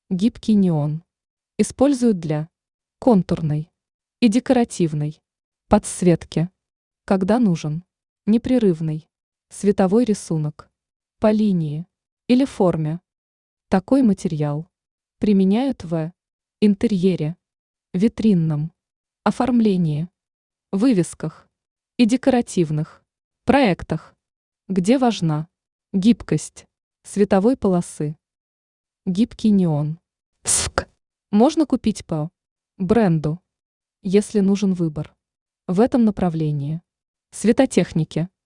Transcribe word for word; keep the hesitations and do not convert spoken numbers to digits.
Гибкий неон. Используют для контурной и декоративной подсветки, когда нужен непрерывный световой рисунок по линии или форме. Такой материал применяют в интерьере, витринном оформлении, вывесках и декоративных проектах, где важна гибкость световой полосы. Гибкий неон. СФК. Можно купить по бренду, если нужен выбор в этом направлении. Светотехники.